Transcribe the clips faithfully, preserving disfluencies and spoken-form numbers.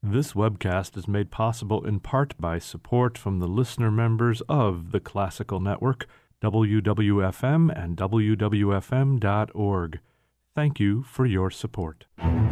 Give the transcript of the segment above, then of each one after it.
This webcast is made possible in part by support from the listener members of the Classical Network, W W F M and W W F M dot org. Thank you for your support.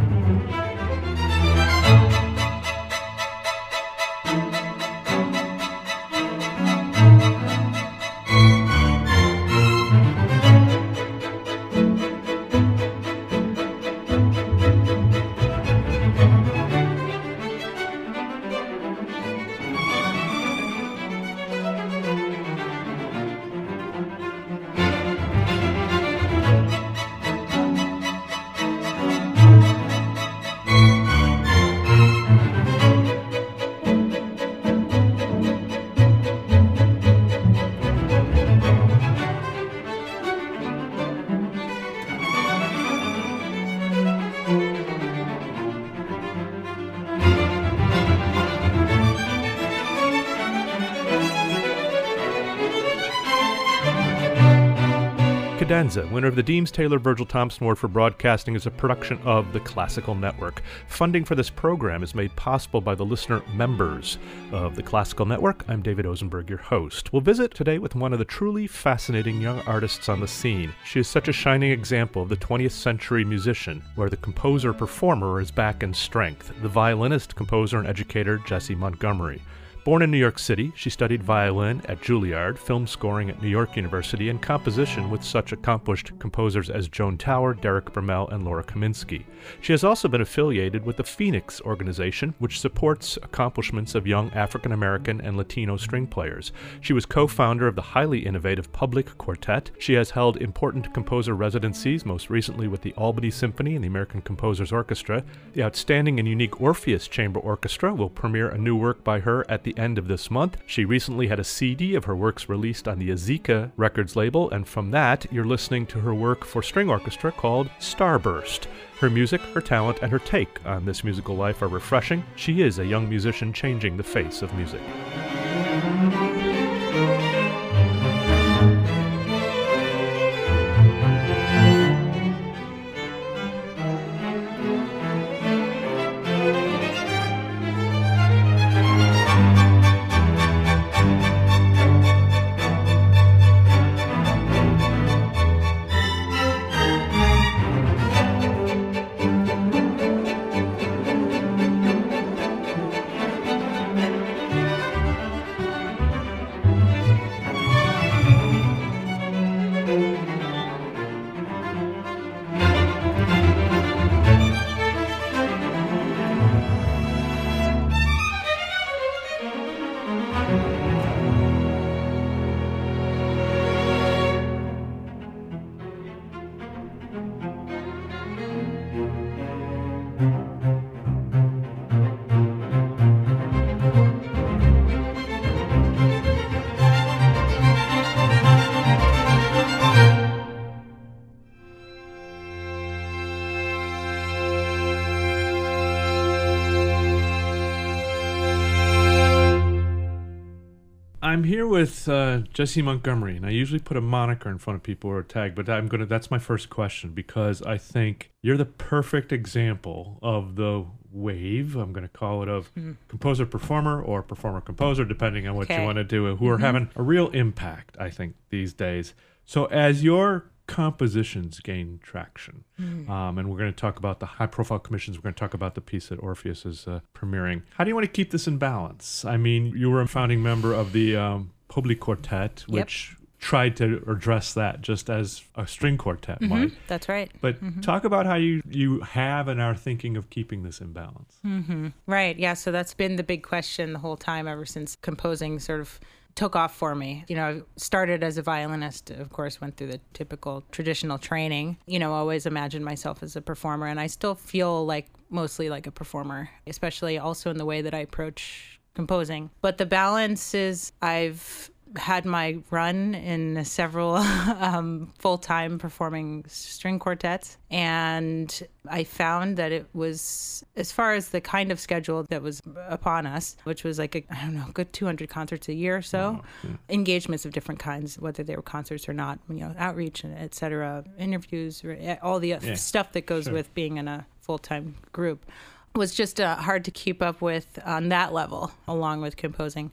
Cadenza, winner of the Deems Taylor Virgil Thompson Award for Broadcasting, is a production of the Classical Network. Funding for this program is made possible by the listener members of the Classical Network. I'm David Ozenberg, your host. We'll visit today with one of the truly fascinating young artists on the scene. She is such a shining example of the twentieth century musician, where the composer-performer is back in strength, the violinist, composer, and educator Jessie Montgomery. Born in New York City, she studied violin at Juilliard, film scoring at New York University, and composition with such accomplished composers as Joan Tower, Derek Bermel, and Laura Kaminsky. She has also been affiliated with the Phoenix organization, which supports accomplishments of young African-American and Latino string players. She was co-founder of the highly innovative Public Quartet. She has held important composer residencies, most recently with the Albany Symphony and the American Composers Orchestra. The outstanding and unique Orpheus Chamber Orchestra will premiere a new work by her at the end of this month. She recently had a C D of her works released on the Azika Records label, and from that, you're listening to her work for string orchestra called Starburst. Her music, her talent, and her take on this musical life are refreshing. She is a young musician changing the face of music. I'm here with uh, Jessie Montgomery, and I usually put a moniker in front of people or a tag, but I'm gonna. That's my first question because I think you're the perfect example of the wave, I'm going to call it, of mm-hmm. composer-performer or performer-composer, depending on what okay. you want to do, who are mm-hmm. having a real impact, I think, these days. So as your compositions gain traction, mm. um, and we're going to talk about the high-profile commissions, we're going to talk about the piece that Orpheus is uh, premiering. How do you want to keep this in balance? I mean, you were a founding member of the um, Public Quartet, which yep. tried to address that just as a string quartet mm-hmm. might. That's right. But mm-hmm. talk about how you, you have and are thinking of keeping this in balance. Mm-hmm. Right, yeah, so that's been the big question the whole time ever since composing sort of took off for me. You know, I started as a violinist, of course, went through the typical traditional training. You know, always imagined myself as a performer, and I still feel like mostly like a performer, especially also in the way that I approach composing. But the balance is I've had my run in several um, full-time performing string quartets, and I found that it was, as far as the kind of schedule that was upon us, which was like, a, I don't know, a good two hundred concerts a year or so, oh, yeah. engagements of different kinds, whether they were concerts or not, you know, outreach, et cetera, interviews, all the yeah. stuff that goes sure. with being in a full-time group. was just uh, hard to keep up with on that level, along with composing.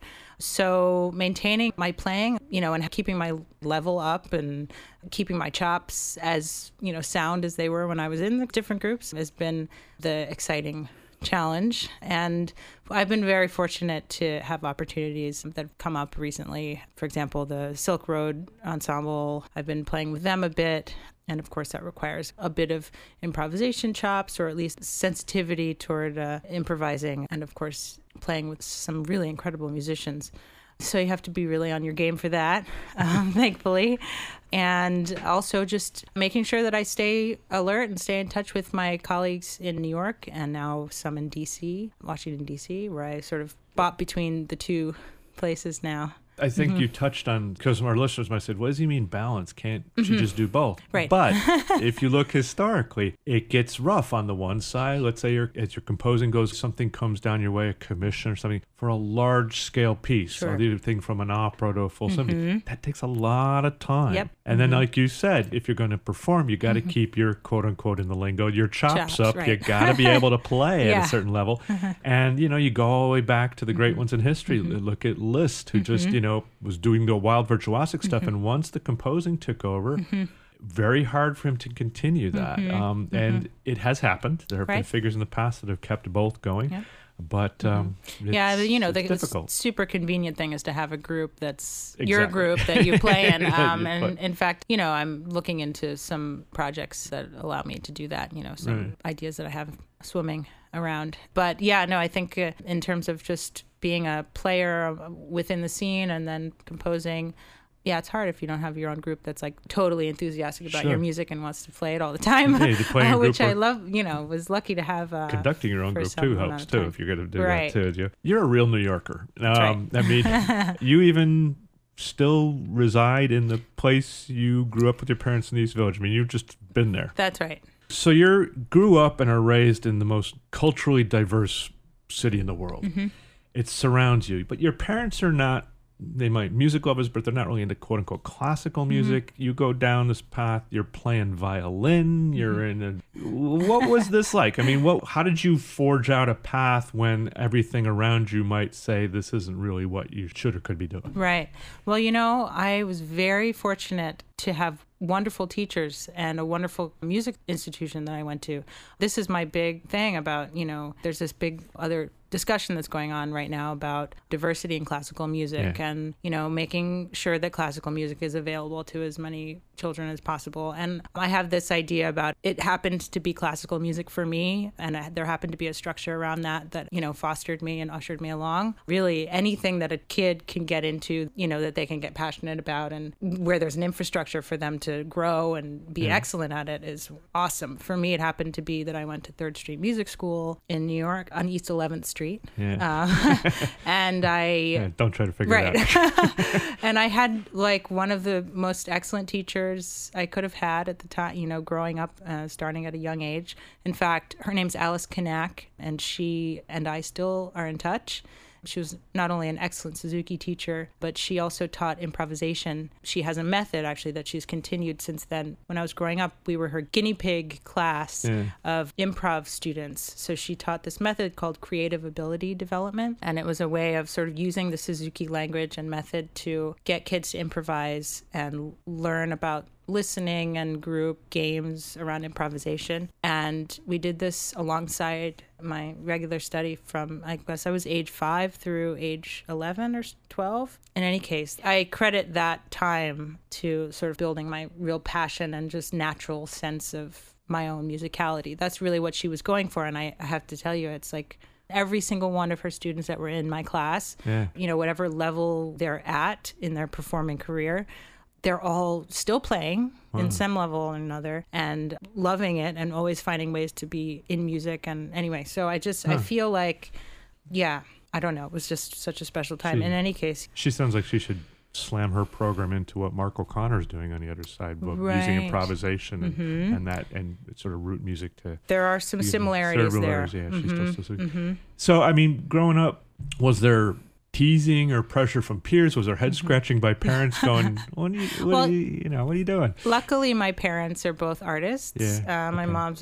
So maintaining my playing, you know, and keeping my level up and keeping my chops as, you know, sound as they were when I was in the different groups has been the exciting challenge. And I've been very fortunate to have opportunities that have come up recently. For example, the Silk Road Ensemble, I've been playing with them a bit. And of course, that requires a bit of improvisation chops, or at least sensitivity toward uh, improvising. And of course, playing with some really incredible musicians. So you have to be really on your game for that, um, thankfully. And also just making sure that I stay alert and stay in touch with my colleagues in New York and now some in D C, Washington, D C, where I sort of bop between the two places now. I think mm-hmm. you touched on, because our listeners might say, what does he mean balance? Can't mm-hmm. she just do both? Right. But if you look historically, it gets rough on the one side. Let's say you're, as your composing goes, something comes down your way, a commission or something, for a large scale piece. Sure. So the thing from an opera to a full mm-hmm. symphony, that takes a lot of time. Yep. And mm-hmm. then, like you said, if you're going to perform, you got to mm-hmm. keep your, quote unquote, in the lingo, your chops, chops up. Right. You got to be able to play yeah. at a certain level. And, you know, you go all the way back to the great mm-hmm. ones in history. Mm-hmm. Look at Liszt, who mm-hmm. just, you know, was doing the wild virtuosic stuff, mm-hmm. and once the composing took over, mm-hmm. very hard for him to continue that. Mm-hmm. Um, mm-hmm. And it has happened. There have right. been figures in the past that have kept both going. Yep. But um, mm-hmm. yeah, you know, the difficult. super convenient thing is to have a group that's exactly. your group that you play in. Um, you and play. In fact, you know, I'm looking into some projects that allow me to do that. You know, some right. ideas that I have swimming around. But yeah, no, I think uh, in terms of just being a player within the scene and then composing. Yeah, it's hard if you don't have your own group that's like totally enthusiastic about sure. your music and wants to play it all the time, yeah, uh, which I love. You know, was lucky to have. Uh, conducting your own group too helps too if you're going to do right. that too. You're a real New Yorker. Um, right. I mean, you even still reside in the place you grew up with your parents in the East Village. I mean, you've just been there. That's right. So you grew up and are raised in the most culturally diverse city in the world. Mm-hmm. It surrounds you, but your parents are not. They might music lovers, but they're not really into quote unquote classical music. Mm-hmm. You go down this path. You're playing violin. You're mm-hmm. in a. What was this like? I mean, what? How did you forge out a path when everything around you might say this isn't really what you should or could be doing? Right. Well, you know, I was very fortunate to have wonderful teachers and a wonderful music institution that I went to. This is my big thing about, you know, there's this big other discussion that's going on right now about diversity in classical music yeah. and, you know, making sure that classical music is available to as many children as possible. And I have this idea about it happened to be classical music for me, and there happened to be a structure around that that, you know, fostered me and ushered me along. Really, anything that a kid can get into, you know, that they can get passionate about and where there's an infrastructure for them to grow and be yeah. excellent at it is awesome. For me, it happened to be that I went to Third Street Music School in New York on East eleventh Street. Yeah. Uh, and I... Yeah, don't try to figure right. it out. And I had like one of the most excellent teachers I could have had at the time, you know, growing up, uh, starting at a young age. In fact, her name's Alice Kanak, and she and I still are in touch. She was not only an excellent Suzuki teacher, but she also taught improvisation. She has a method, actually, that she's continued since then. When I was growing up, we were her guinea pig class yeah. of improv students. So she taught this method called creative ability development. And it was a way of sort of using the Suzuki language and method to get kids to improvise and learn about listening and group games around improvisation. And we did this alongside my regular study from, I guess I was age five through age eleven or twelve. In any case, I credit that time to sort of building my real passion and just natural sense of my own musicality. That's really what she was going for. And I, I have to tell you, it's like every single one of her students that were in my class, yeah. you know, whatever level they're at in their performing career, they're all still playing wow. in some level or another and loving it and always finding ways to be in music. And anyway, so I just, huh. I feel like, yeah, I don't know. It was just such a special time. She, in any case. She sounds like she should slam her program into what Mark O'Connor's doing on the other side, right. using improvisation and, mm-hmm. and that and sort of root music to. There are some similarities there. Yeah, mm-hmm. she's still, still mm-hmm. So, I mean, growing up, was there teasing or pressure from peers? Was there head scratching by parents going, what are you, what well, are you, you know, what are you doing? Luckily, my parents are both artists. Yeah, uh, my okay. mom's a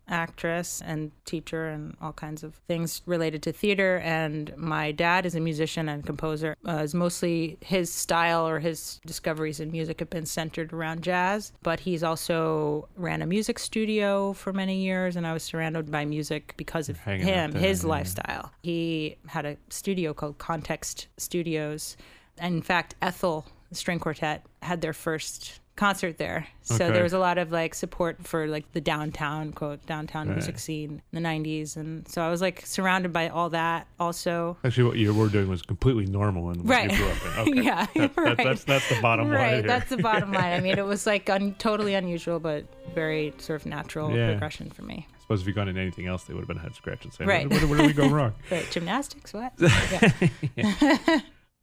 actress and teacher and all kinds of things related to theater. And my dad is a musician and composer. Uh, is mostly his style or his discoveries in music have been centered around jazz, but he's also ran a music studio for many years, and I was surrounded by music because of Hanging him, there, his yeah. lifestyle. He had a studio called Context Studios. And in fact, Ethel String Quartet had their first concert there. So Okay. there was a lot of like support for like the downtown, quote, downtown Right. music scene in the nineties. And so I was like surrounded by all that also. Actually, what you were doing was completely normal in what Right. you grew up in. Okay. Yeah, That- that- right. that's, that's the bottom line Right, here. that's the bottom line. I mean, it was like un- totally unusual, but very sort of natural Yeah. progression for me. I suppose if you'd gone into anything else, they would have been head scratching saying, Right. where, where, where did we go wrong? Right, gymnastics, what? Yeah.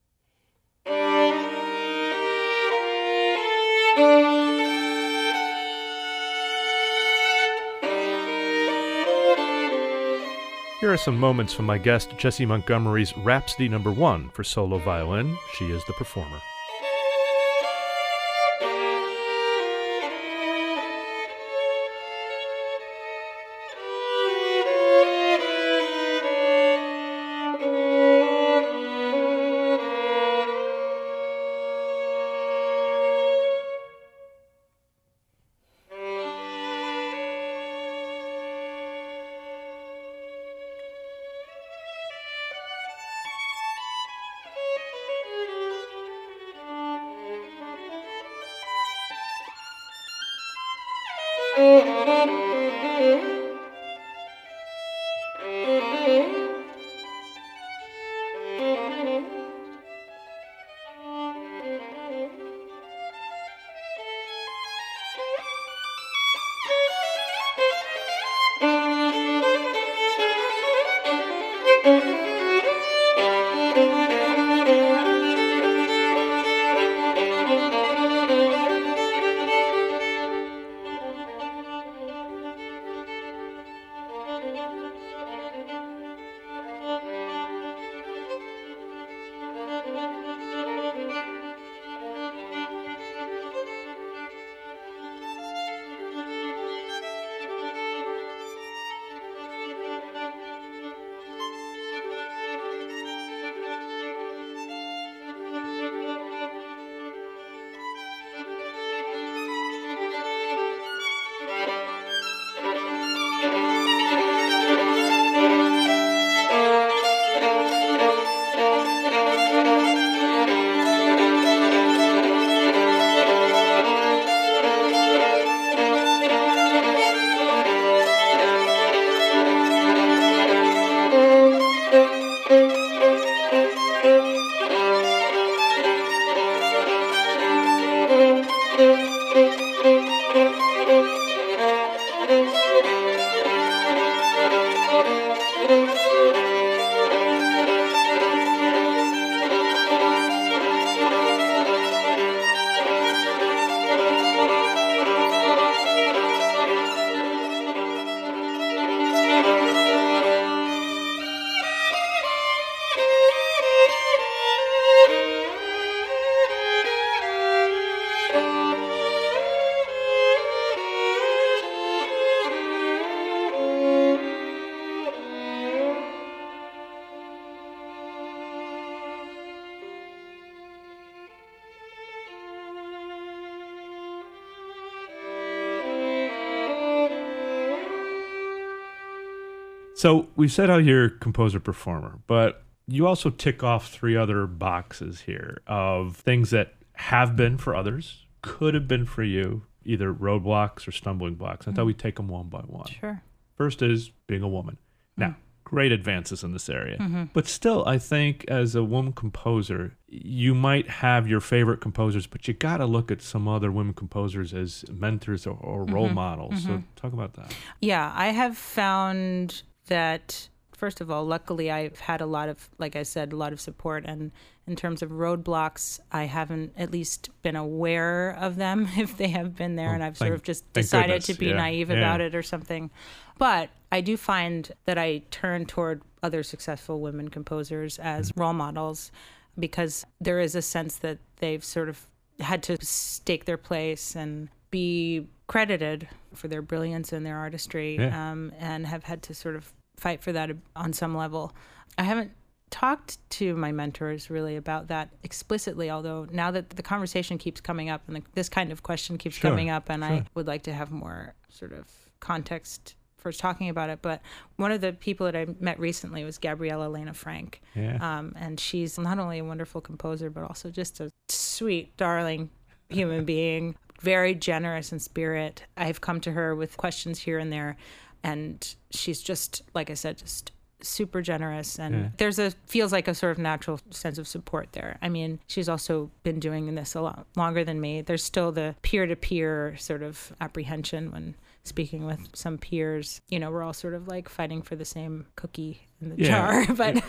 Here are some moments from my guest, Jessie Montgomery's Rhapsody Number One for solo violin. She is the performer. So we said how you're composer performer, but you also tick off three other boxes here of things that have been for others, could have been for you, either roadblocks or stumbling blocks. I thought we'd take them one by one. Sure. First is being a woman. Now, great advances in this area. Mm-hmm. But still, I think as a woman composer, you might have your favorite composers, but you got to look at some other women composers as mentors or, or role Mm-hmm. models. Mm-hmm. So talk about that. Yeah, I have found that, first of all, luckily I've had a lot of, like I said, a lot of support. And in terms of roadblocks, I haven't at least been aware of them if they have been there. Oh, and I've thank- sort of just thank decided goodness. to be Yeah, naive yeah. about it or something. But I do find that I turn toward other successful women composers as Mm-hmm. role models because there is a sense that they've sort of had to stake their place and be credited for their brilliance and their artistry, Yeah. um, and have had to sort of fight for that on some level. I haven't talked to my mentors really about that explicitly, although now that the conversation keeps coming up and the, this kind of question keeps Sure, coming up, and sure. I would like to have more sort of context for talking about it. But one of the people that I met recently was Gabriella Lena Frank. Yeah. Um, and she's not only a wonderful composer, but also just a sweet, darling human being, very generous in spirit. I've come to her with questions here and there, and she's just, like I said, just super generous, and Yeah. there's a feels like a sort of natural sense of support there. I mean, she's also been doing this a lot longer than me. There's still the peer-to-peer sort of apprehension when speaking with some peers. You know, we're all sort of like fighting for the same cookie in the Yeah. jar, but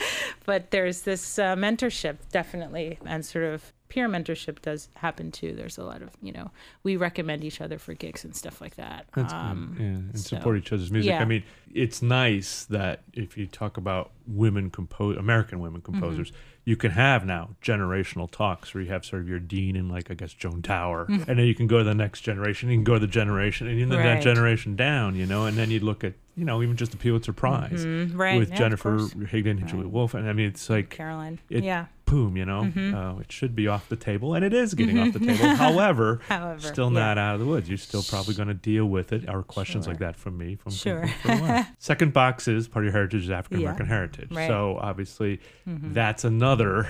but there's this uh, mentorship definitely, and sort of peer mentorship does happen too. There's a lot of, you know, we recommend each other for gigs and stuff like that. That's Um, good. Yeah, and so- support each other's music. yeah. I mean, it's nice that if you talk about women compose American women composers, Mm-hmm. you can have now generational talks where you have sort of your dean and like I guess Joan Tower, Mm-hmm. and then you can go to the next generation, you can go to the generation, and then that Right. generation down, you know, and then you look at, you know, even just the Pulitzer Prize Mhm, right, with yeah, of Jennifer course. Higdon and Julie Right. Wolf, and I mean, it's like Caroline. it- yeah. boom, you know, Mhm. uh, it should be off the table, and it is getting off the table. However, However, still yeah. not out of the woods. You're still probably going to deal with it. Or questions Sure. like that from me from Sure. people for a while. Second box is part of your heritage is African American Yeah. heritage. Right. So obviously, Mhm. that's another.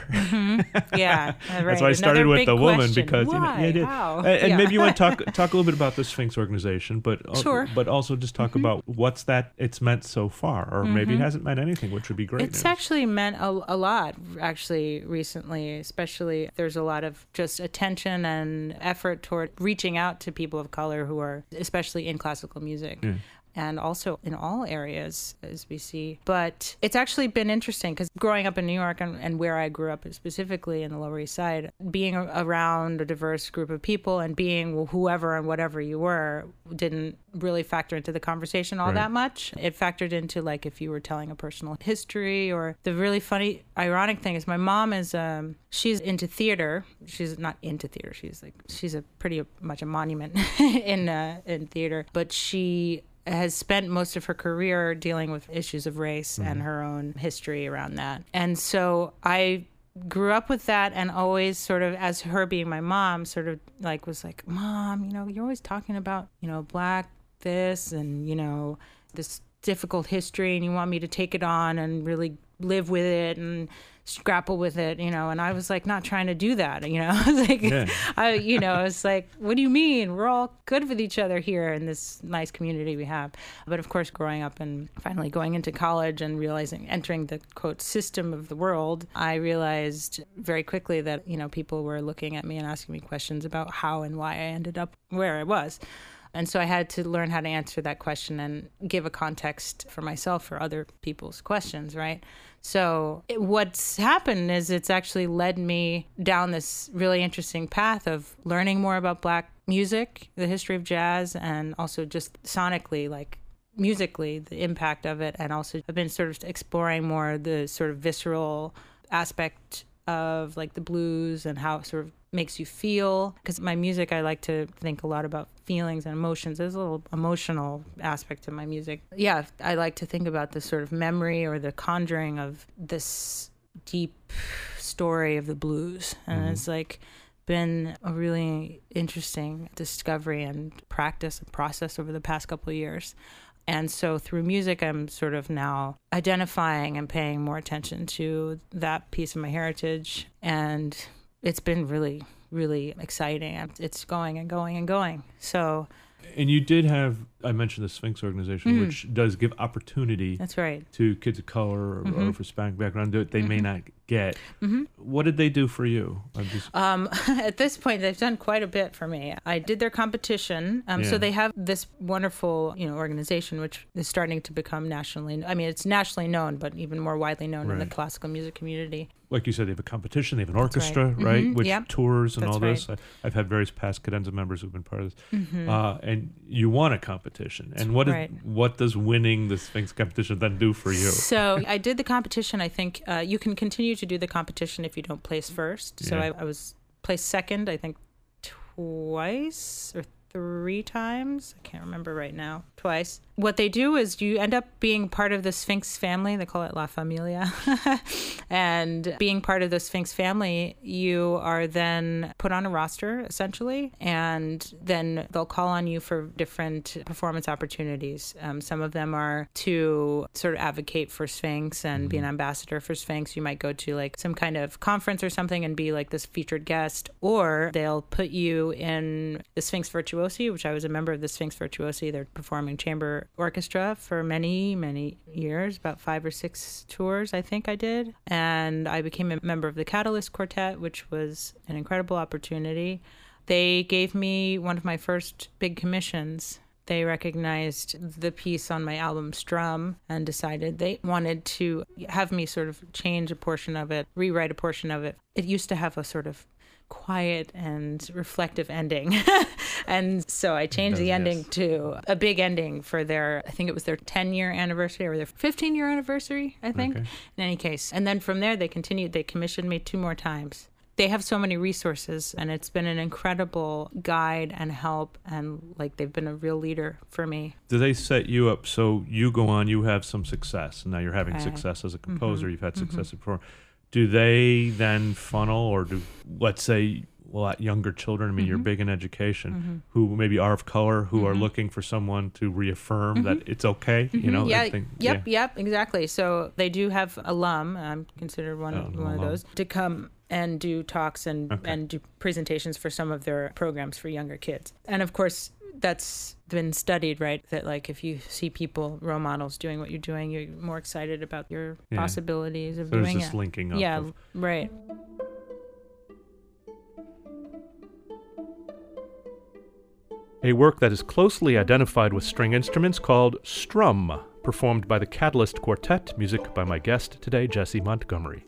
Yeah, That's right. why I started Another with big the woman question. because you know, Why? yeah, it is. How? And, and Yeah. maybe you want to talk talk a little bit about the Sphinx organization, but al- Sure. Mm-hmm. but also just talk about what's that it's meant so far, or maybe it hasn't meant anything, which would be great. It's news. actually meant a, a lot, actually, recently, especially there's a lot of just attention and effort toward reaching out to people of color who are, especially in classical music. Yeah. And also in all areas, as we see. But it's actually been interesting because growing up in New York and, and where I grew up specifically in the Lower East Side, being a- around a diverse group of people and being whoever and whatever you were didn't really factor into the conversation all Right. that much. It factored into like if you were telling a personal history, or the really funny, ironic thing is my mom is, um, she's into theater. She's not into theater. She's like, she's a pretty much a monument in, uh, in theater, but she has spent most of her career dealing with issues of race Mm-hmm. and her own history around that. And so I grew up with that, and always sort of, as her being my mom, sort of like was like, Mom, you know, you're always talking about, you know, black this and, you know, this difficult history, and you want me to take it on and really live with it and grapple with it, you know. And I was like, not trying to do that, you know. I was like, Yeah. I, you know, I was like, what do you mean? We're all good with each other here in this nice community we have. But of course, growing up and finally going into college and realizing, entering the quote system of the world, I realized very quickly that, you know, people were looking at me and asking me questions about how and why I ended up where I was. And so I had to learn how to answer that question and give a context for myself for other people's questions, right? So it, what's happened is it's actually led me down this really interesting path of learning more about Black music, the history of jazz, and also just sonically, like musically, the impact of it. And also I've been sort of exploring more the sort of visceral aspect of like the blues and how it sort of makes you feel, because my music, I like to think a lot about feelings and emotions. There's a little emotional aspect to my music. Yeah, I like to think about the sort of memory or the conjuring of this deep story of the blues. And Mhm. it's like been a really interesting discovery and practice and process over the past couple of years. And so through music, I'm sort of now identifying and paying more attention to that piece of my heritage. And it's been really, really exciting. It's going and going and going. So And you did have, I mentioned the Sphinx organization, Mm. which does give opportunity that's right. to kids of color or, or Mhm. for Hispanic background that they may Mhm. not get. hmm What did they do for you? I'm just, Um, at this point, they've done quite a bit for me. I did their competition. Um, Yeah. So they have this wonderful, you know, organization, which is starting to become nationally, I mean, it's nationally known, but even more widely known in the Right. classical music community. like you said, they have a competition, they have an That's right. orchestra, right? Mhm. Which Yep. tours and That's all this. I, I've had various past cadenza members who've been part of this. Mhm. Uh, and you won a competition. And what is, Right. what does winning the Sphinx competition then do for you? So I did the competition. I think uh, you can continue to do the competition if you don't place first. So Yeah. I, I was placed second, I think, twice or three times. I can't remember right now. Twice. What they do is you end up being part of the Sphinx family. They call it La Familia. And being part of the Sphinx family, you are then put on a roster, essentially, and then they'll call on you for different performance opportunities. Um, some of them are to sort of advocate for Sphinx and mm-hmm. be an ambassador for Sphinx. You might go to like some kind of conference or something and be like this featured guest, or they'll put you in the Sphinx Virtuosi, which I was a member of the Sphinx Virtuosi. They're performing chamber orchestra for many, many years, about five or six tours, I think I did. And I became a member of the Catalyst Quartet, which was an incredible opportunity. They gave me one of my first big commissions. They recognized the piece on my album Strum and decided they wanted to have me sort of change a portion of it, rewrite a portion of it. It used to have a sort of quiet and reflective ending. And so I changed does, the ending yes. to a big ending for their, I think it was their ten-year anniversary or their fifteen-year anniversary, I think, okay. in any case. And then from there, they continued, they commissioned me two more times. They have so many resources, and it's been an incredible guide and help, and like they've been a real leader for me. Do they set you up so you go on, you have some success, and now you're having uh, success as a composer, mm-hmm, you've had success mm-hmm. before. Do they then funnel, or do, let's say, well, younger children, I mean, mm-hmm. you're big in education, mm-hmm. who maybe are of color, who mm-hmm. are looking for someone to reaffirm mm-hmm. that it's okay, mm-hmm. you know? Yeah, I think, yep, yeah. yep, exactly. So they do have alum, I'm considered one, oh, one alum. of those, to come and do talks and, okay. and do presentations for some of their programs for younger kids. And of course, that's been studied, right? That like if you see people, role models doing what you're doing, you're more excited about your yeah. possibilities of so doing there's it. this linking up. Yeah, of... right. A work that is closely identified with string instruments called Strum, performed by the Catalyst Quartet, music by my guest today, Jessie Montgomery.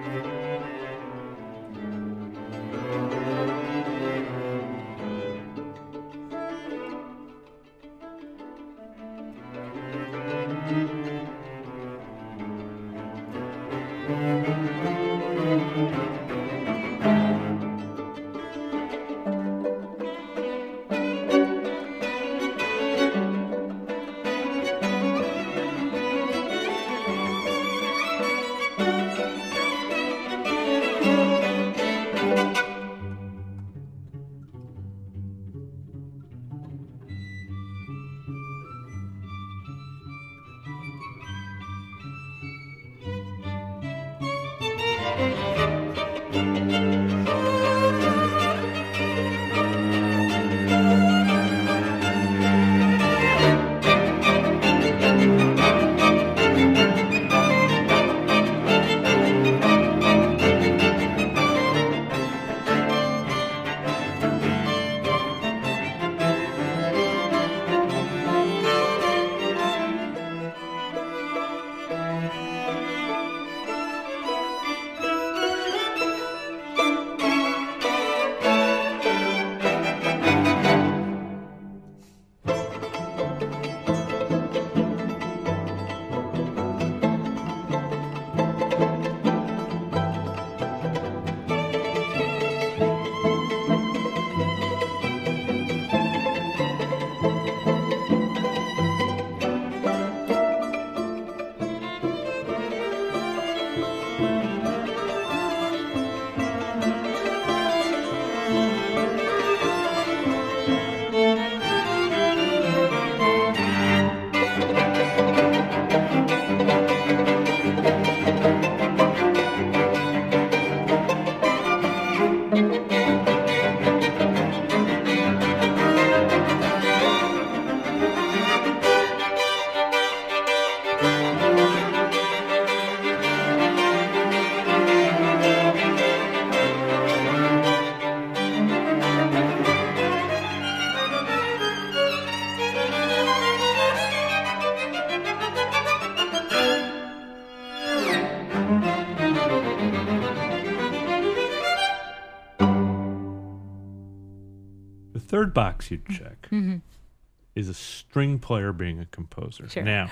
third box you'd check Mm-hmm. is a string player being a composer. Sure. Now,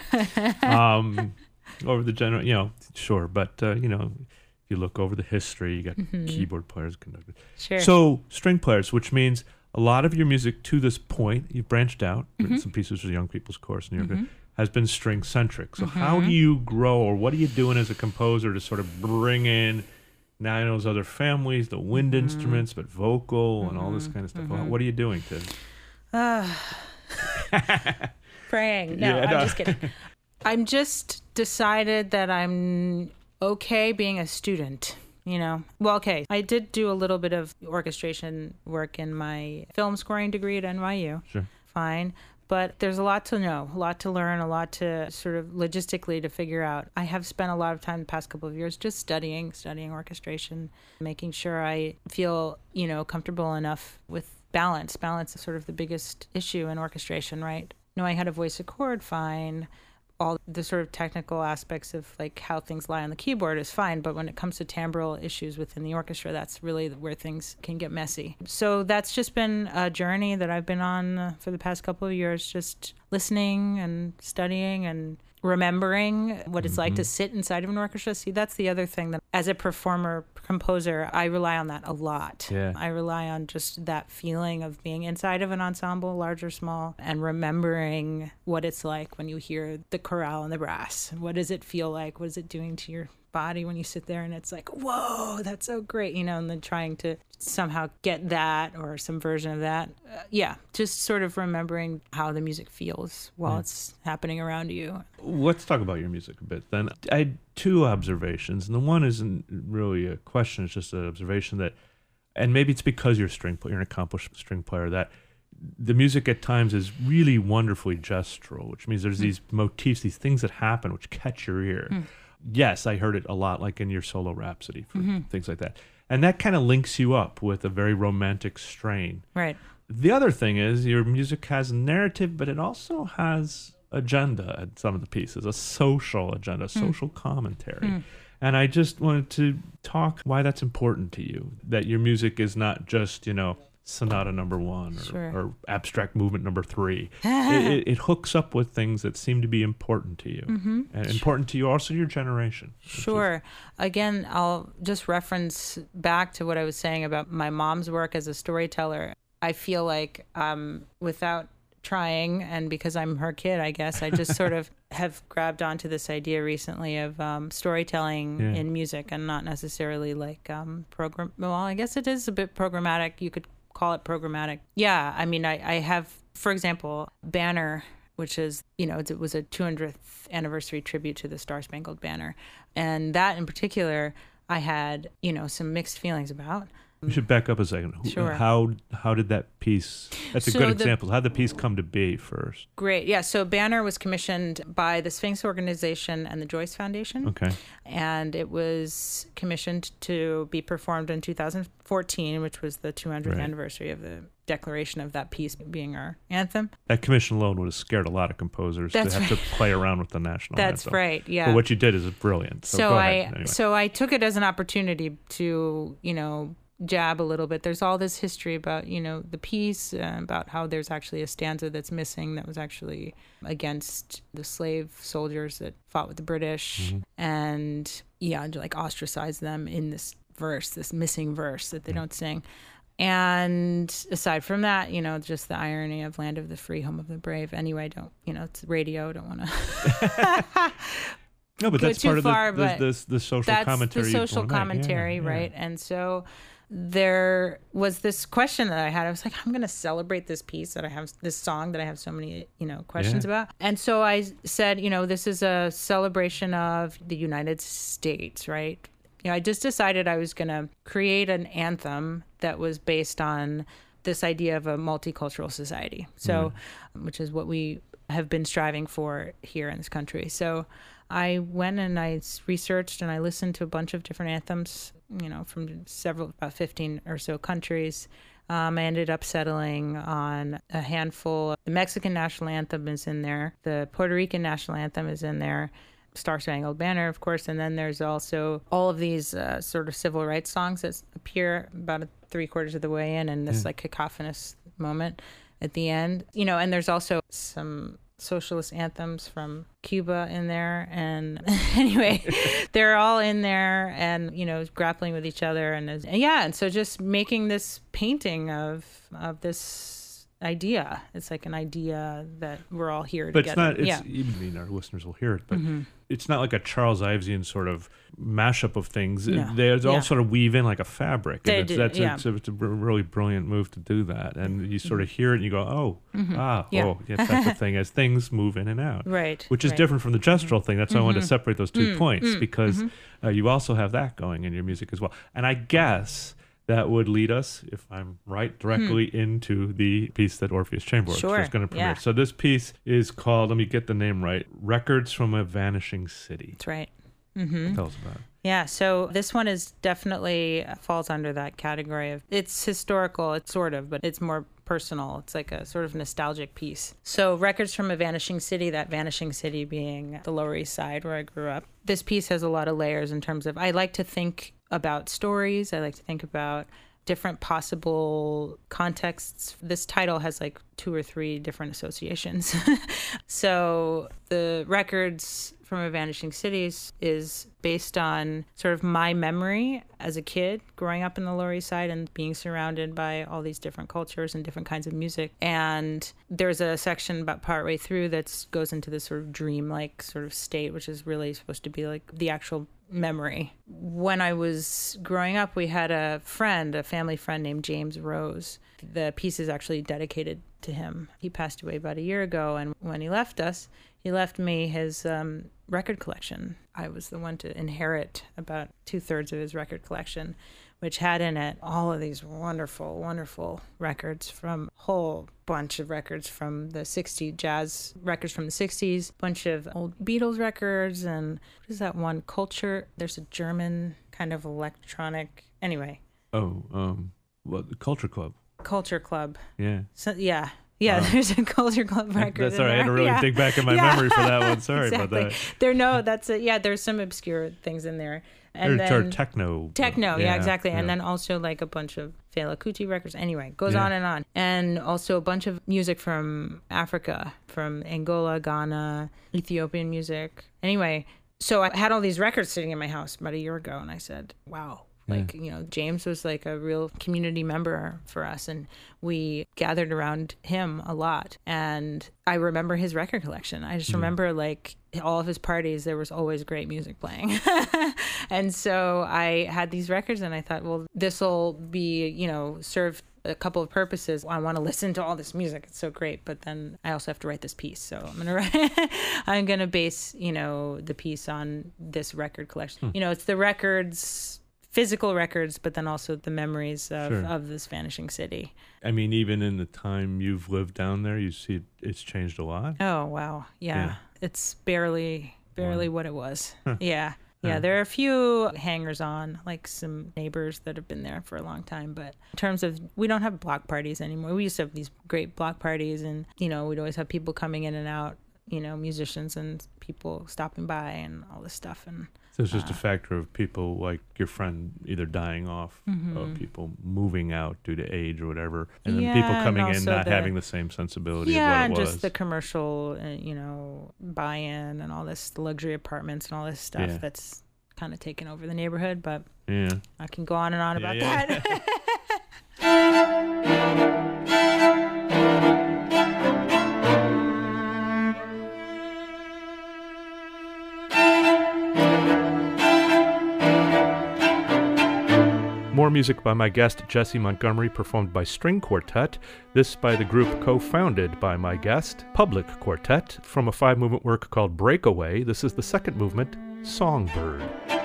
um, over the general, you know, sure, but uh, you know, if you look over the history, you got Mm-hmm. keyboard players, conductors. Sure. So string players, which means a lot of your music to this point, you've branched out, written Mhm. some pieces for the Young People's Chorus, New York, Mhm. has been string centric. So how Mhm. do you grow, or what are you doing as a composer to sort of bring in now I know those other families, the wind Mhm. instruments, but vocal and all this Mhm. kind of stuff? Mhm. What are you doing to? Uh, praying. No, Yeah, I'm no. just kidding. I'm just decided that I'm okay being a student, you know. Well, okay, I did do a little bit of orchestration work in my film scoring degree at N Y U. Sure. Fine. But there's a lot to know, a lot to learn, a lot to sort of logistically to figure out. I have spent a lot of time the past couple of years just studying, studying orchestration, making sure I feel, you know, comfortable enough with balance. Balance is sort of the biggest issue in orchestration, right? Knowing how to voice a chord, fine. All the sort of technical aspects of like how things lie on the keyboard is fine, but when it comes to timbral issues within the orchestra, that's really where things can get messy. So that's just been a journey that I've been on uh, for the past couple of years, just listening and studying and remembering what it's like to sit inside of an orchestra. See, that's the other thing that as a performer, composer, I rely on that a lot. Yeah. I rely on just that feeling of being inside of an ensemble, large or small, and remembering what it's like when you hear the chorale and the brass. What does it feel like? What is it doing to your body when you sit there and it's like, whoa, that's so great, you know, and then trying to somehow get that or some version of that. Uh, yeah, just sort of remembering how the music feels while Yeah. it's happening around you. Let's talk about your music a bit then. I had two observations, and the one isn't really a question, it's just an observation that, and maybe it's because you're a string player, you're an accomplished string player, that the music at times is really wonderfully gestural, which means there's Mm. these motifs, these things that happen which catch your ear. Mm. Yes, I heard it a lot, like in your solo Rhapsody, for Mhm. things like that. And that kind of links you up with a very romantic strain. Right. The other thing is your music has narrative, but it also has agenda at some of the pieces, a social agenda, a social commentary. Mm. And I just wanted to talk why that's important to you, that your music is not just, you know, sonata number one or, Sure. or abstract movement number three. it, it, it hooks up with things that seem to be important to you Mm-hmm. and important to you, also your generation. Sure. Is... Again, I'll just reference back to what I was saying about my mom's work as a storyteller. I feel like um, without trying, and because I'm her kid, I guess, I just sort of have grabbed onto this idea recently of um, storytelling yeah. in music, and not necessarily like um, program. Well, I guess it is a bit programmatic. You could call it programmatic. Yeah, I mean, I, I have, for example, Banner, which is, you know, it was a two hundredth anniversary tribute to the Star Spangled Banner. And that in particular, I had, you know, some mixed feelings about. We should back up a second. Sure. How how did that piece, that's a So good the- example. How did the piece come to be first? Great. Yeah. So Banner was commissioned by the Sphinx Organization and the Joyce Foundation. Okay. And it was commissioned to be performed in two thousand fourteen, which was the two hundredth Right. anniversary of the declaration of that piece being our anthem. That commission alone would have scared a lot of composers That's to have right. to play around with the national That's anthem. right. Yeah. But what you did is brilliant. So, So go I ahead. Anyway. so I took it as an opportunity to, you know, jab a little bit. There's all this history about, you know, the piece, uh, about how there's actually a stanza that's missing that was actually against the slave soldiers that fought with the British, Mm-hmm. and yeah, to, like ostracize them in this verse, this missing verse that they Mm-hmm. don't sing. And aside from that, you know, just the irony of land of the free, home of the brave. Anyway, don't, you know, it's radio. Don't want to. No, but go that's too part of far, the, but the, the, the social That's commentary. the you social wanna make. Yeah, commentary, yeah. right? And so there was this question that I had. I was like, I'm going to celebrate this piece that I have, this song that I have so many, you know, questions Yeah. about. And so I said, you know, this is a celebration of the United States, right? You know, I just decided I was going to create an anthem that was based on this idea of a multicultural society. So, which is what we have been striving for here in this country. So I went and I researched and I listened to a bunch of different anthems, you know, from several, about fifteen or so countries. Um, I ended up settling on a handful. The Mexican national anthem is in there. The Puerto Rican national anthem is in there. Star Spangled Banner, of course. And then there's also all of these uh, sort of civil rights songs that appear about a three quarters of the way in, and this Yeah. like cacophonous moment at the end. You know, and there's also some socialist anthems from Cuba in there, and anyway, they're all in there, and you know, grappling with each other, and, and yeah, and so just making this painting of of this idea. It's like an idea that we're all here But together. it's not, it's, yeah. I mean, our listeners will hear it, but Mm-hmm. it's not like a Charles Ivesian sort of mashup of things. No. They all Yeah. sort of weave in like a fabric. They and it's, do, that's yeah. it's, a, it's a really brilliant move to do that. And you sort of hear it and you go, oh, ah, Yeah. oh, yes, that's the thing, as things move in and out. Right. Which is right. different from the gestural thing. That's why I wanted to separate those two Mm, points, mm, because uh, you also have that going in your music as well. And I guess that would lead us, if I'm right, directly into the piece that Orpheus Chamberlain Sure, is going to premiere. yeah. So this piece is called, let me get the name right, Records from a Vanishing City. That's right. Mm-hmm. Tell us about it. Yeah, so this one is definitely falls under that category of, it's historical, it's sort of, but it's more personal. It's like a sort of nostalgic piece. So Records from a Vanishing City, that vanishing city being the Lower East Side where I grew up. This piece has a lot of layers in terms of, I like to think about stories. I like to think about different possible contexts. This title has like two or three different associations. So the Records from a Vanishing Cities is based on sort of my memory as a kid growing up in the Lower East Side and being surrounded by all these different cultures and different kinds of music. And there's a section about partway through that goes into this sort of dream-like sort of state, which is really supposed to be like the actual memory. When I was growing up, we had a friend, a family friend named James Rose. The piece is actually dedicated to him. He passed away about a year ago, and when he left us, he left me his um, record collection. I was the one to inherit about two-thirds of his record collection, which had in it all of these wonderful, wonderful records from a whole bunch of records from the sixties, jazz records from the sixties, bunch of old Beatles records, and what is that one? Culture. There's a German kind of electronic. Anyway. Oh, um, well, the Culture Club. Culture Club. Yeah. So, yeah. Yeah, Wow. there's a Culture Club record. That's in all right. I had to there. really Yeah. dig back in my Yeah. memory for that one. Sorry exactly. about that. There, no, that's it. Yeah, there's some obscure things in there. And or, then or techno. Techno, yeah, yeah exactly. Yeah. And then also like a bunch of Fela Kuti records. Anyway, goes Yeah. on and on. And also a bunch of music from Africa, from Angola, Ghana, Ethiopian music. Anyway, so I had all these records sitting in my house about a year ago, and I said, wow. Like, you know, James was like a real community member for us, and we gathered around him a lot. And I remember his record collection. I just remember like all of his parties, there was always great music playing. And so I had these records, and I thought, well, this will be, you know, serve a couple of purposes. I want to listen to all this music. It's so great. But then I also have to write this piece. So I'm going to write, I'm going to base, you know, the piece on this record collection. Hmm. You know, it's the records, physical records, but then also the memories of, Sure. of this vanishing city. I mean, even in the time you've lived down there, you see it's changed a lot. Oh, wow. Yeah. Yeah. It's barely, barely Wow. what it was. Huh. Yeah. Yeah, Huh. there are a few hangers on, like some neighbors that have been there for a long time. But in terms of, we don't have block parties anymore. We used to have these great block parties, and, you know, we'd always have people coming in and out, you know, musicians and people stopping by and all this stuff. And So it's just uh, a factor of people like your friend either dying off, Mhm. or people moving out due to age or whatever, and then Yeah, people and coming in also not the- having the same sensibility yeah, of and what it just was. the commercial, uh, you know, buy-in and all this luxury apartments and all this stuff Yeah. that's kind of taken over the neighborhood. But Yeah. I can go on and on Yeah, about yeah. that. More music by my guest, Jessie Montgomery, performed by String Quartet. This by the group co-founded by my guest, Public Quartet, from a five-movement work called Breakaway. This is the second movement, Songbird.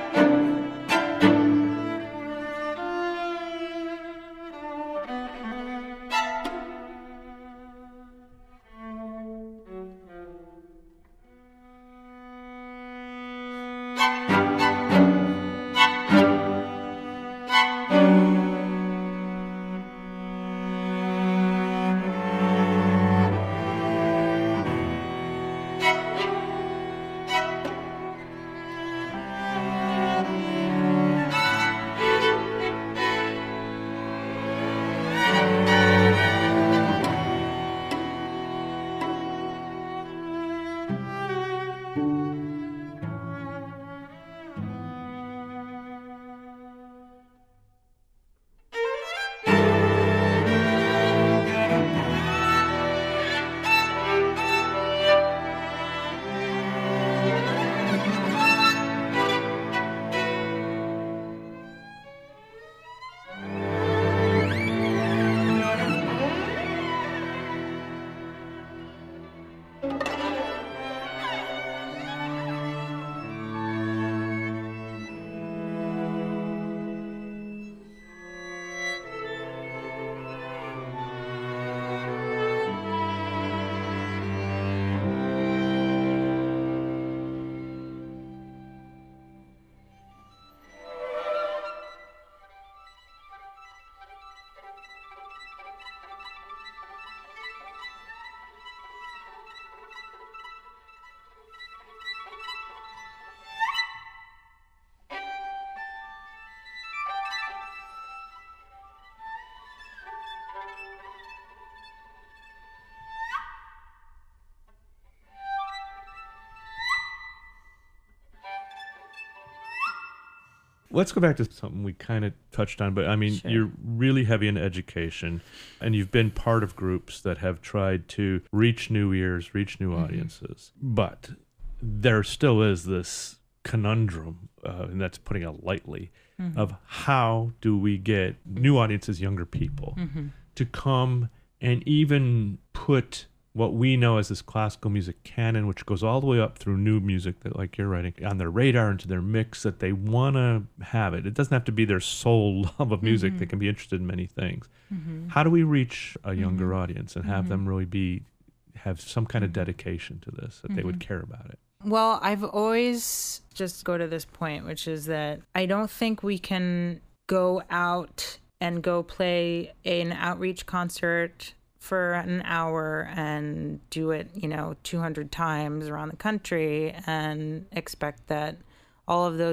Let's go back to something we kind of touched on, but I mean, Sure. you're really heavy in education, and you've been part of groups that have tried to reach new ears, reach new Mhm. audiences. But there still is this conundrum, uh, and that's putting it lightly, Mhm. of how do we get new audiences, younger people, Mhm. to come and even put what we know as this classical music canon, which goes all the way up through new music that, like you're writing, on their radar, into their mix, that they want to have it. It doesn't have to be their sole love of music. Mhm. They can be interested in many things. Mhm. How do we reach a younger Mhm. audience and have Mhm. them really be, have some kind of Mhm. dedication to this, that they would Mhm. care about it? Well, I've always just go to this point, which is that I don't think we can go out and go play an outreach concert for an hour and do it, you know, two hundred times around the country and expect that all of those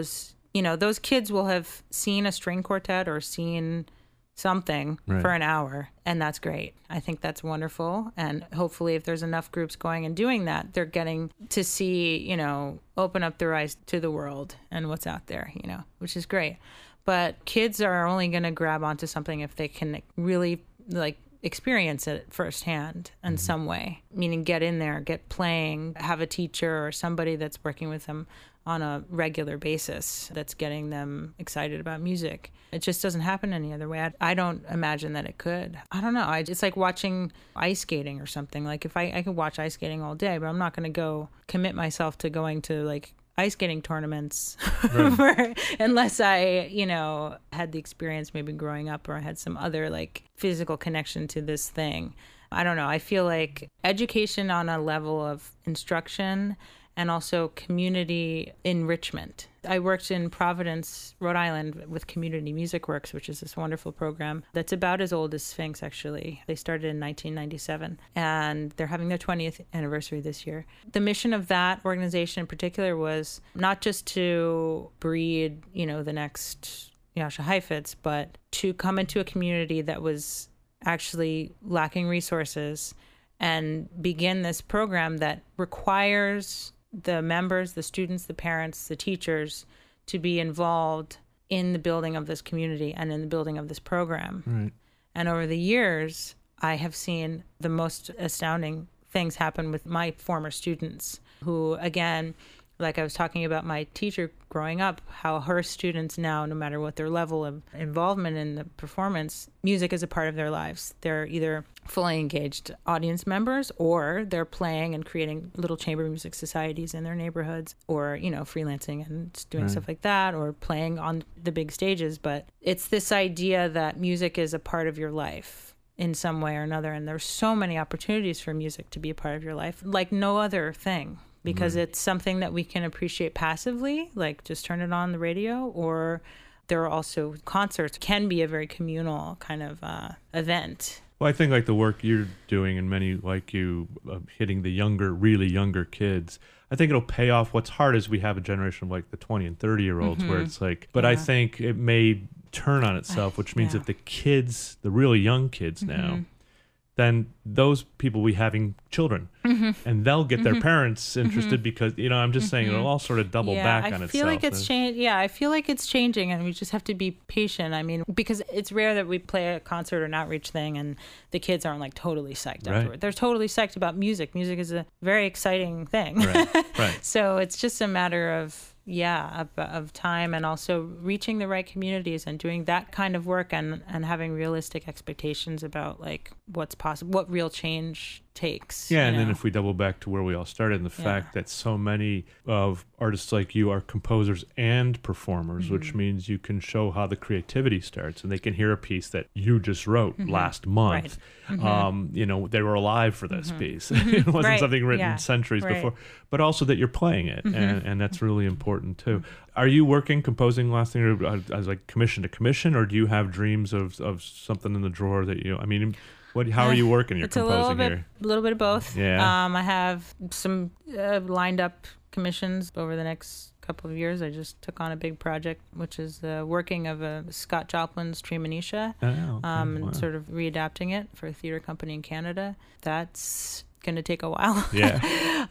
you know, those kids will have seen a string quartet or seen something right. for an hour, and that's great. I think that's wonderful. And hopefully if there's enough groups going and doing that, they're getting to see, you know, open up their eyes to the world and what's out there, you know, which is great. But kids are only going to grab onto something if they can really, like, experience it firsthand in mm-hmm. some way, meaning get in there, get playing, have a teacher or somebody that's working with them on a regular basis that's getting them excited about music. It just doesn't happen any other way. I, I don't imagine that it could. I don't know. I, it's like watching ice skating or something. Like if I, I could watch ice skating all day, but I'm not going to go commit myself to going to like ice skating tournaments right. for, unless I, you know, had the experience maybe growing up or I had some other like physical connection to this thing. I don't know. I feel like education on a level of instruction and also community enrichment. I worked in Providence, Rhode Island with Community Music Works, which is this wonderful program that's about as old as Sphinx, actually. They started in nineteen ninety-seven, and they're having their twentieth anniversary this year. The mission of that organization in particular was not just to breed, you know, the next Jascha Heifetz, but to come into a community that was actually lacking resources and begin this program that requires the members, the students, the parents, the teachers to be involved in the building of this community and in the building of this program. Right. And over the years, I have seen the most astounding things happen with my former students who, again, like I was talking about my teacher growing up, how her students now, no matter what their level of involvement in the performance, music is a part of their lives. They're either fully engaged audience members or they're playing and creating little chamber music societies in their neighborhoods or, you know, freelancing and doing right. stuff like that or playing on the big stages. But it's this idea that music is a part of your life in some way or another. And there's so many opportunities for music to be a part of your life, like no other thing. Because right. it's something that we can appreciate passively, like just turn it on the radio, or there are also concerts can be a very communal kind of uh, event. Well, I think like the work you're doing and many like you uh, hitting the younger, really younger kids, I think it'll pay off. What's hard is we have a generation of like the twenty and thirty year olds mm-hmm. where it's like, but yeah. I think it may turn on itself, which means yeah. if the kids, the really young kids mm-hmm. now, then those people will be having children mm-hmm. and they'll get mm-hmm. their parents interested mm-hmm. because, you know, I'm just saying mm-hmm. it'll all sort of double yeah, back I on itself. I feel like it's changed. Yeah, I feel like it's changing and we just have to be patient. I mean, because it's rare that we play a concert or an outreach thing and the kids aren't like totally psyched right. afterward. They're totally psyched about music. Music is a very exciting thing. Right. Right. So it's just a matter of, yeah, of, of time and also reaching the right communities and doing that kind of work and, and having realistic expectations about like what's possible, what real change takes. Yeah, and know? then if we double back to where we all started, and the Yeah. fact that so many of artists like you are composers and performers, mm-hmm. which means you can show how the creativity starts, and they can hear a piece that you just wrote mm-hmm. last month. Right. Mm-hmm. Um, you know, they were alive for this mm-hmm. piece. It wasn't right. something written yeah. centuries right. before, but also that you're playing it, mm-hmm. and, and that's really important too. Mm-hmm. Are you working, composing last thing, or, uh, as like commission to commission, or do you have dreams of of something in the drawer that you? I mean. What? How are you working your it's a composing little bit, here? A little bit of both. Yeah. Um, I have some uh, lined up commissions over the next couple of years. I just took on a big project, which is the working of a Scott Joplin's Treemonisha, Oh, okay. um, and Wow. sort of readapting it for a theater company in Canada. That's going to take a while. Yeah.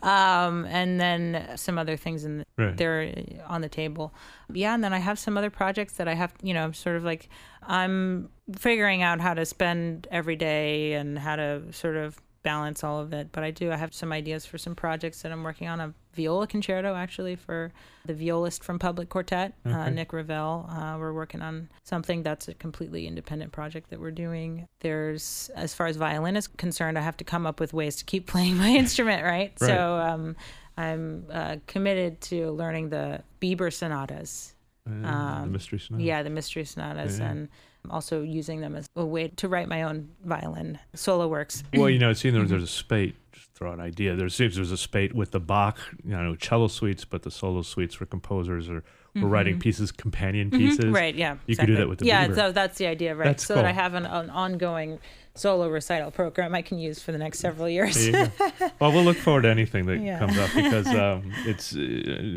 um, and then some other things in the, Right. they're on the table. Yeah, and then I have some other projects that I have, you know, sort of like I'm figuring out how to spend every day and how to sort of balance all of it. But I do, I have some ideas for some projects that I'm working on. A viola concerto, actually, for the violist from Public Quartet, Okay. uh, Nick Ravel. Uh, we're working on something that's a completely independent project that we're doing. There's, as far as violin is concerned, I have to come up with ways to keep playing my instrument, right? Right. So um, I'm uh, committed to learning the Bieber sonatas. Uh, Um, the mystery sonata. Yeah, the mystery sonatas, Yeah. and also using them as a way to write my own violin solo works. Well, you know, it seems there's a spate. Just throw an idea. There seems there's a spate with the Bach, you know, cello suites, but the solo suites for composers are we're Mhm. writing pieces, companion pieces. Mhm. Right, yeah. You could do that with the Yeah, Bieber. so that's the idea, right? That's so cool. that I have an, an ongoing solo recital program I can use for the next several years. There you go. Well, we'll look forward to anything that Yeah. comes up because um, it's uh, it,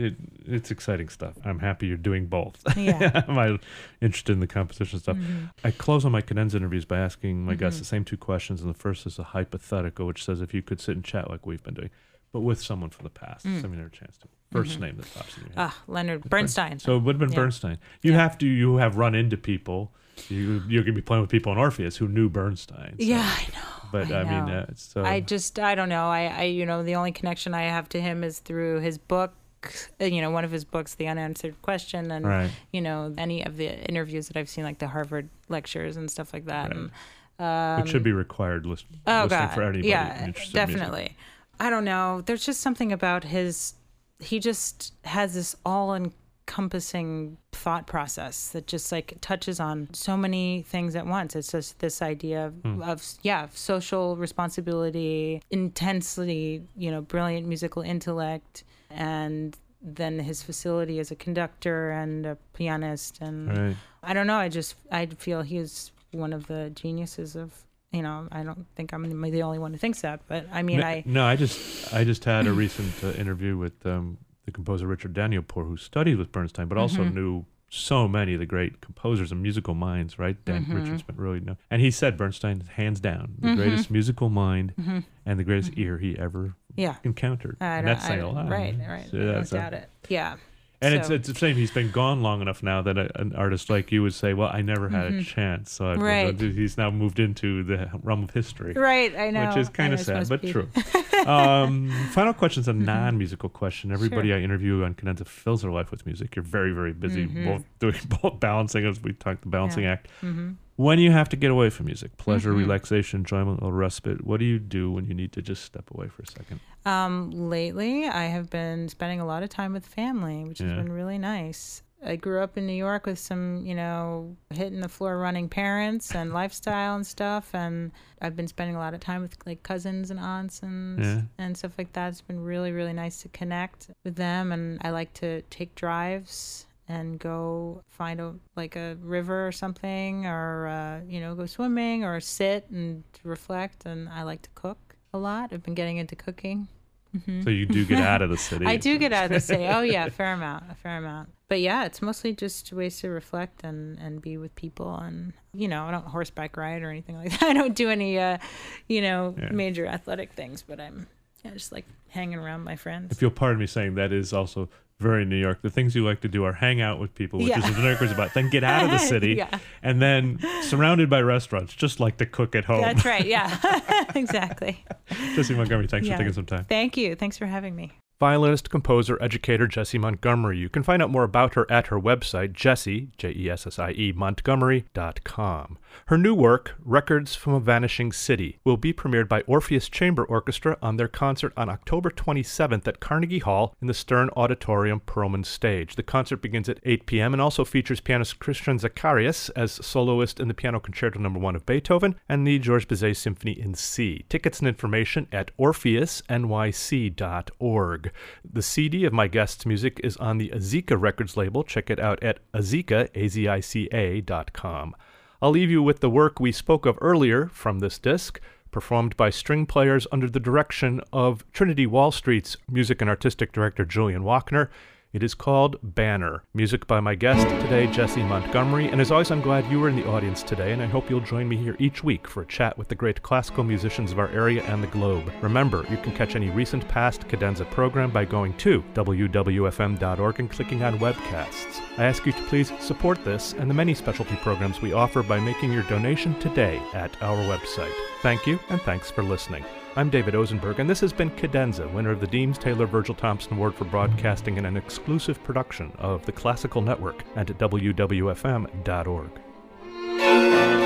it's exciting stuff. I'm happy you're doing both. Yeah. I'm interested in the composition stuff. Mm-hmm. I close on my cadenza interviews by asking my Mm-hmm. guests the same two questions, and the first is a hypothetical, which says if you could sit and chat like we've been doing, but with someone from the past, Mm. somebody never had a chance to. First Mm-hmm. name that pops in your head. Ah, Leonard Bernstein. So it would have been Yeah. Bernstein. You Yeah. have to, you have run into people. You, you're going to be playing with people in Orpheus who knew Bernstein. So. Yeah, I know. But I, I mean, know. uh, so. I just, I don't know. I, I, you know, the only connection I have to him is through his book, uh, you know, one of his books, The Unanswered Question, and, Right. you know, any of the interviews that I've seen, like the Harvard lectures and stuff like that. Right. And, um, Which should be required list, oh, listening God. for anybody Yeah, interested in music. definitely. I don't know. There's just something about his, he just has this all encompassing thought process that just like touches on so many things at once. It's just this idea of, Hmm. of yeah, social responsibility, intensely, you know, brilliant musical intellect, and then his facility as a conductor and a pianist. And Right. I don't know. I just, I feel he's one of the geniuses of, you know, I don't think I'm the only one who thinks that, but I mean, no, I, no, I just I just had a recent uh, interview with um, the composer Richard Danielpour, who studied with Bernstein, but also Mhm. knew so many of the great composers and musical minds, right? Dan Mhm. Richard's been really know. And he said Bernstein, hands down, the Mhm. greatest musical mind Mhm. and the greatest Mhm. ear he ever yeah. encountered. I and don't, that's saying I, a lot. Right, right. So I don't that's a- doubt it. Yeah. And it's So- it's the same. He's been gone long enough now that a, an artist like you would say, "Well, I never had a Mhm. chance." So I, Right. he's now moved into the realm of history, Right, I know. which is kind I of know, sad, supposed but to be- true. um, final question is a non-musical question. Everybody Sure. I interview on Cadenza fills their life with music. You're very, very busy, Mhm. both doing both balancing, as we talked, the balancing Yeah. act. Mhm. When you have to get away from music, pleasure, Mhm. relaxation, enjoyment, or respite, what do you do when you need to just step away for a second? Um, lately, I have been spending a lot of time with family, which Yeah. has been really nice. I grew up in New York with some, you know, hitting the floor running parents and lifestyle and stuff, and I've been spending a lot of time with like cousins and aunts and Yeah. and stuff like that. It's been really, really nice to connect with them, and I like to take drives and go find a like a river or something, or uh, you know, go swimming or sit and reflect. And I like to cook a lot. I've been getting into cooking. Mm-hmm. So you do get out of the city. I do get out of the city. Oh yeah, a fair amount, a fair amount. But yeah, it's mostly just ways to reflect and, and be with people. And you know, I don't horseback ride or anything like that. I don't do any, uh, you know, Yeah. major athletic things. But I'm yeah, just like hanging around my friends. If you'll pardon me saying, that is also very New York. The things you like to do are hang out with people, which Yeah. is what New Yorkers about. Then get out of the city, Yeah. and then surrounded by restaurants, just like to cook at home. That's right. Yeah, exactly. Jessie Montgomery, thanks Yeah. for taking some time. Thank you. Thanks for having me. Violinist, composer, educator Jessie Montgomery. You can find out more about her at her website, Jessie, J E S S I E, Montgomery dot com. Her new work, Records from a Vanishing City, will be premiered by Orpheus Chamber Orchestra on their concert on October twenty-seventh at Carnegie Hall in the Stern Auditorium Perlman Stage. The concert begins at eight p.m. and also features pianist Christian Zacharias as soloist in the Piano Concerto Number one of Beethoven and the Georges Bizet Symphony in C. Tickets and information at orpheus n y c dot org. The C D of my guest's music is on the Azika Records label. Check it out at azika, A Z I C A dot com. I'll leave you with the work we spoke of earlier from this disc, performed by string players under the direction of Trinity Wall Street's music and artistic director Julian Wachner. It is called Banner. Music by my guest today, Jessie Montgomery. And as always, I'm glad you were in the audience today, and I hope you'll join me here each week for a chat with the great classical musicians of our area and the globe. Remember, you can catch any recent past Cadenza program by going to w w f m dot org and clicking on webcasts. I ask you to please support this and the many specialty programs we offer by making your donation today at our website. Thank you, and thanks for listening. I'm David Ozenberg, and this has been Cadenza, winner of the Deems Taylor Virgil Thompson Award for Broadcasting in an exclusive production of the Classical Network and at w w f m dot org.